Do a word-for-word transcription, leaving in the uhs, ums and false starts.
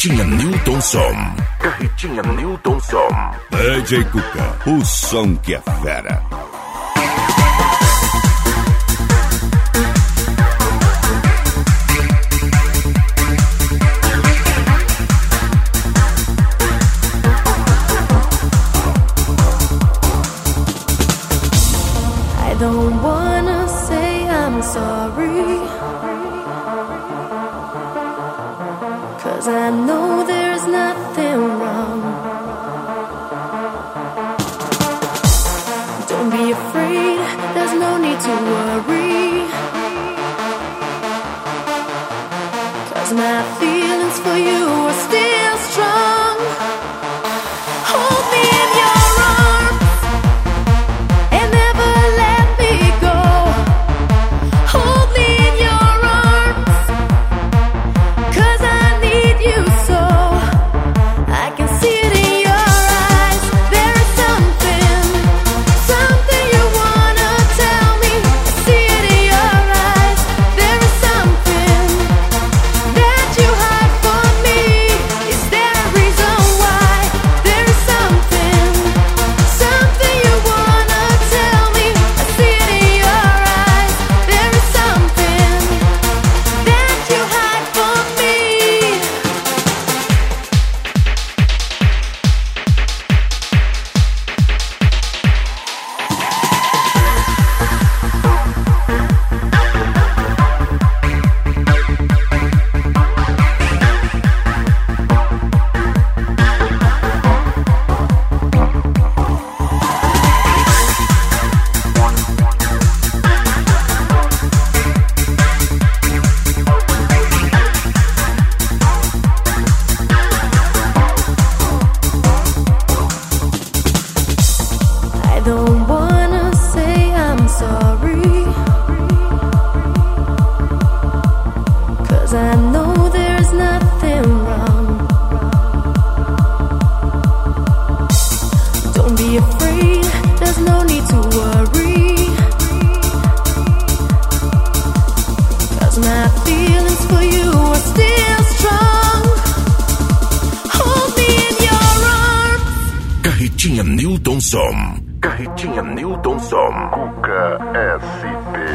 Carretinha Newton Som. Carretinha Newton Som. D J Cuca, o som que é fera. I don't wanna say I'm sorry, 'cause I know there's nothing wrong. Don't be afraid, there's no need to worry, 'cause my feelings for you are still strong. Hold me in your arms and never let me go. Hold me in your arms, 'cause I need you so. I can see it in your eyes. There is something, something you wanna tell me. I see it in your eyes. There is something that you hide from me. Is there a reason why? There is something, something you wanna tell me. I see it in your eyes. There is something that you hide from me. I don't wanna say I'm sorry, 'cause I know there's nothing wrong. Don't be afraid, there's no need to worry, 'cause my feelings for you are still strong. Hold me in your arms. Carretinha Newton Som. Carretinha Newton Som. Cuca S P.